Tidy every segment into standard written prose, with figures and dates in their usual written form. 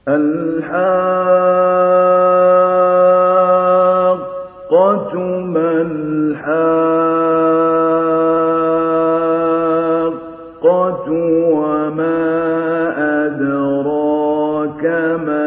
الْحَاقَّةُ مَا الْحَاقَّةُ وَمَا أَدْرَاكَ مَا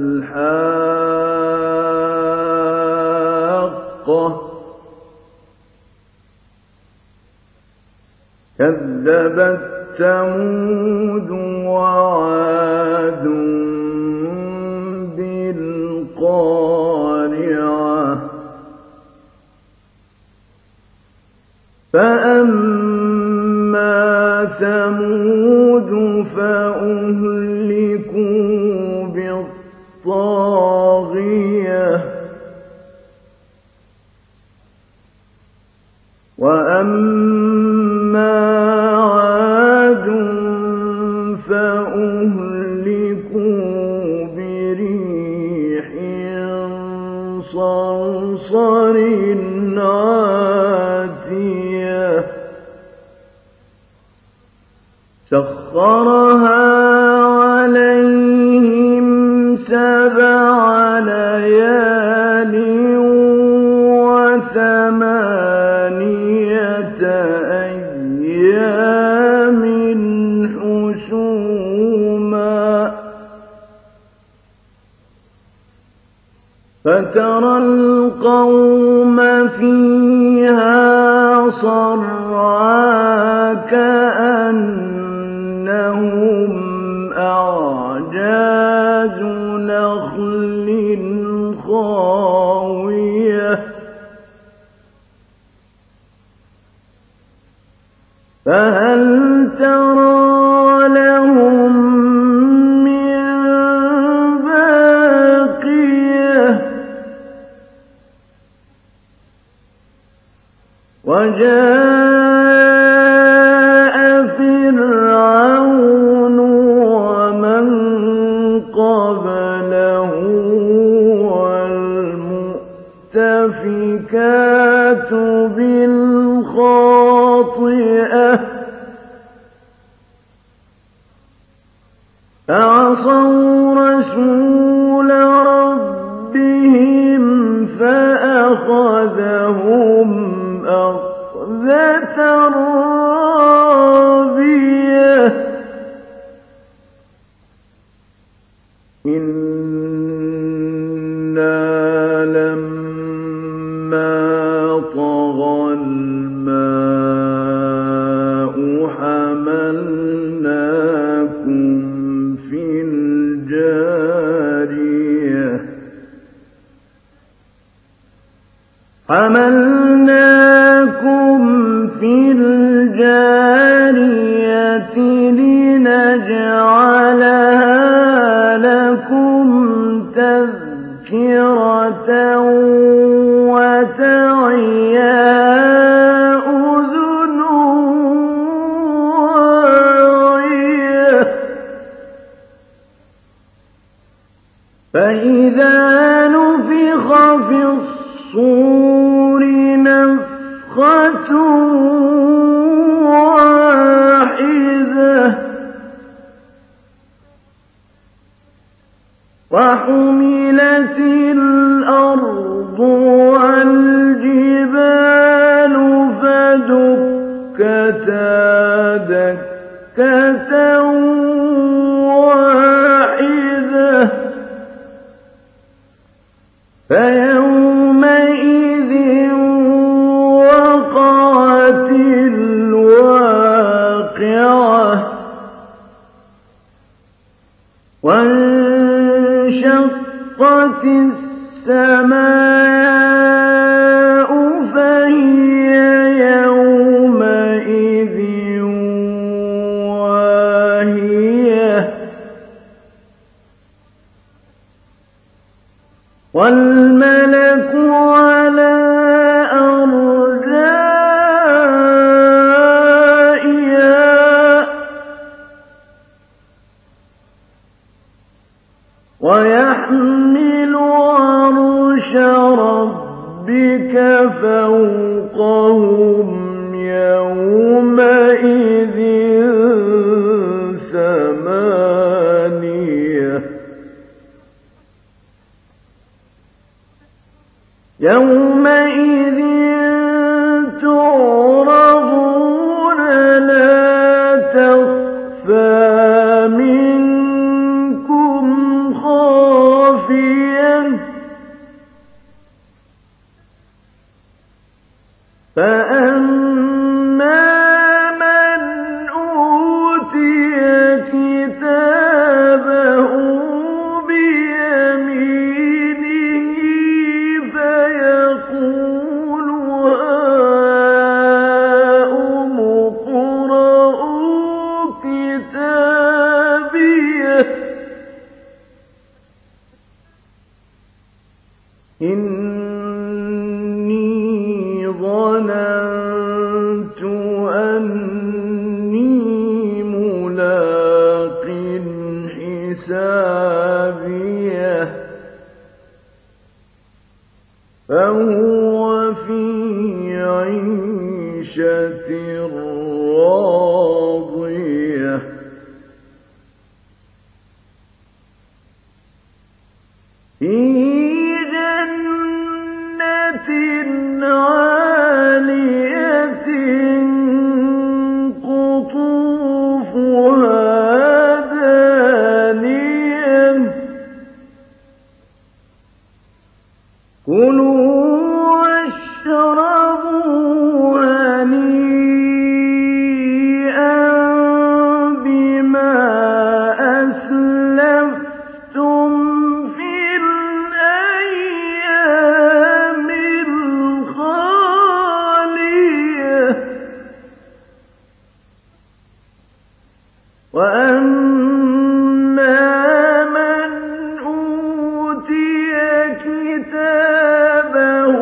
الْحَاقَّةُ كَذَّبَتْ ثَمُودُ وَعَادٌ بِالْقَارِعَةِ فَأَمَّا ثَمُودُ فَأُهْلِكُوا بِالطَّاغِيَةِ وَأَمَّا عَادٌ فَأُهْلِكُوا بِرِيحٍ صَرْصَرٍ عَاتِيَةٍ سَخَّرَهَا عَلَيْهِمْ 7 لَيَالٍ و8 أيام حسوما فَتَرَى الْقَوْمَ فِيهَا صَرْعَىٰ كَأَنَّهُمْ أَعْجَازُ نَخْلٍ خَاوِيَةٍ فَهَلْ تَرَىٰ لَهُم مِّن بَاقِيَةٍ وَجَاءَ فِرْعَوْنُ وَمَن قَبْلَهُ وَالْمُؤْتَفِكَاتُ بِالْخَاطِئَةِ فَعَصَوْا رَسُولَ رَبِّهِمْ فَأَخَذَهُمْ أَخْذَةً رَّابِيَةً إِنَّا لَمَّا طَغَى الْمَاءُ حَمَلْنَاكُمْ فِي الْجَارِيَةِ لِنَجْعَلَهَا لَكُمْ تَذْكِرَةً وَتَعِيَهَا أُذُنٌ وَاعِيَةٌ فَإِذَا نُفِخَ فِي الصُّورِ نَفْخَةٌ واحدة وحملت الأرض والجبال فدكتا دكة واحدة فيومئذ وقعت الواقعة وانشقت السماء فهي يومئذ واهية والملك على أرجائها ويحمل عرش ربك فوقهم يومئذ ثمانية يومئذ تعرضون لا تخفى منكم خافية فأما من أوتي كتابه بيمينه فيقول هاؤم اقرءوا كتابيه إني ظننت أني ملاق حسابيه فهو في عيشة راضية في جنة عالية قطوفها دانية كلوا واشربوا هنيئا بما أسلفتم في الأيام الخالية وأما من أوتي كتابه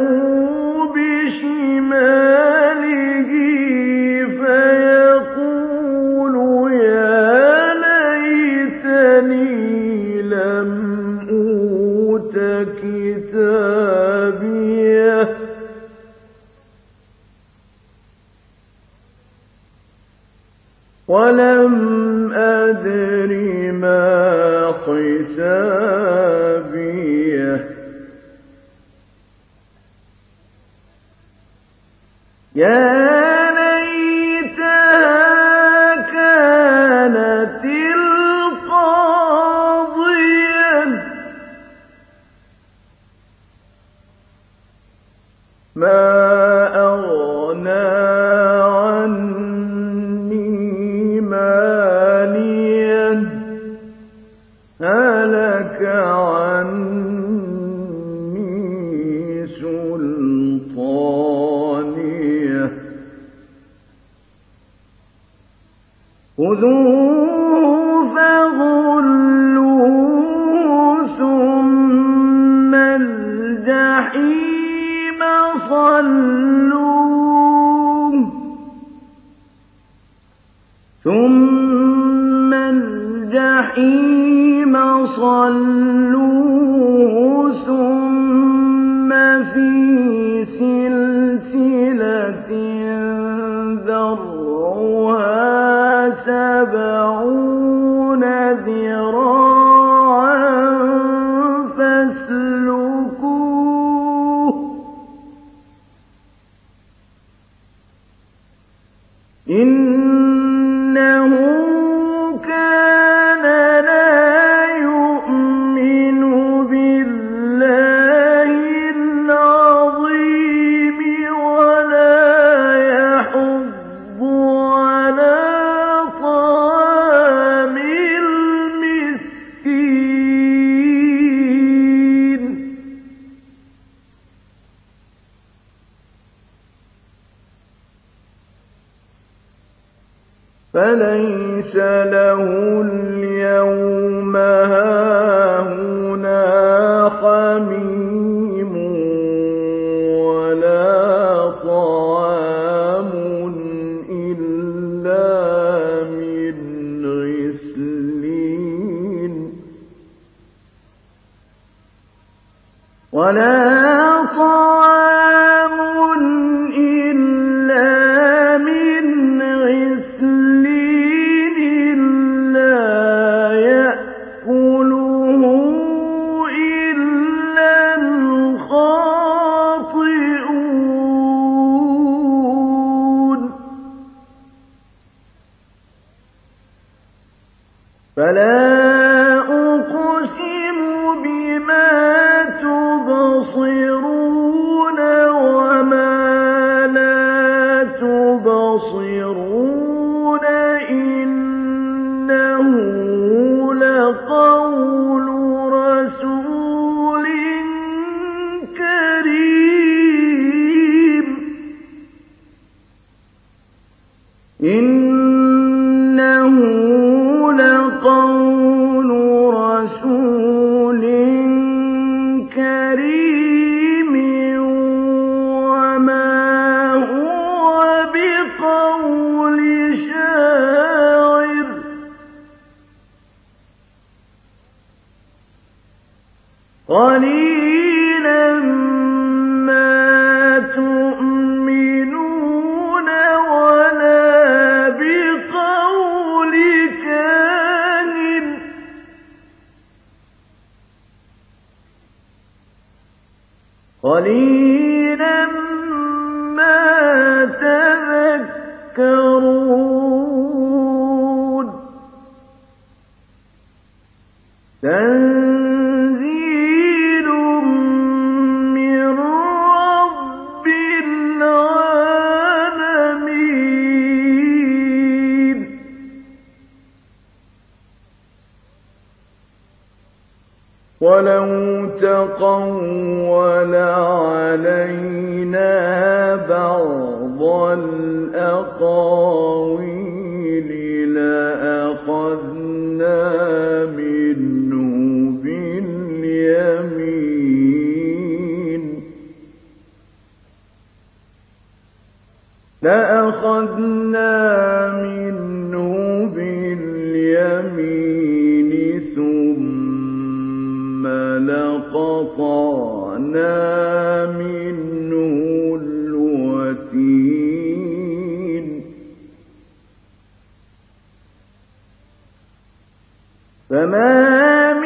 بشماله فيقول يا ليتني لم أوت كتابيه ولم أدر ما حسابيه يا ليتها كانت القاضية ما أغنى عني ماليا هلك عني سلطانيه خذوه فغلوه ثم الجحيم صلوه ثم الجحيم صلوه ثم في سلسلة ذرعها 70 ذراعا فاسلكوه إنه كان لا يؤمن بالله العظيم ولا يحض على طعام المسكين فليس له اليوم هاهنا حميم ولا طعام إلا من غسلين ولا طعام إلا من غسلين لا يأكله إلا الخاطئون لقول رسول كريم إنه لقول رسول كريم وما هو بقول شاعر قليلا ما تؤمنون ولا بقول كاهن قليلا ما تذكرون تنزيل من رب العالمين ولو تقول علينا بعض الأقاويل لأخذنا منه باليمين ثم لقطعنا منه الوتين فما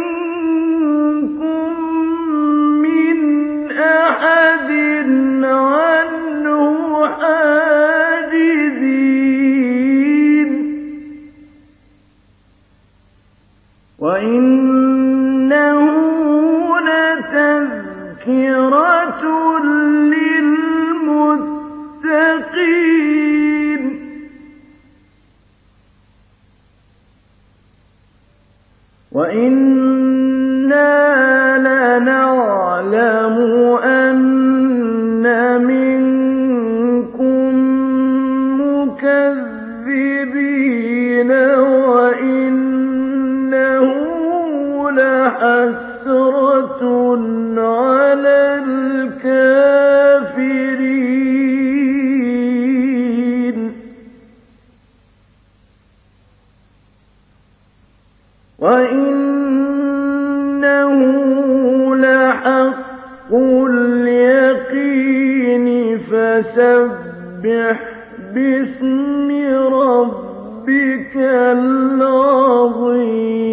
منكم من أحد عنه حاجزين وإنه لتذكرة للمتقين وإنا لنعلم أن منكم مكذبين وإنه لحسرة على الكافرين وإنه لحق اليقين فسبح باسم ربك العظيم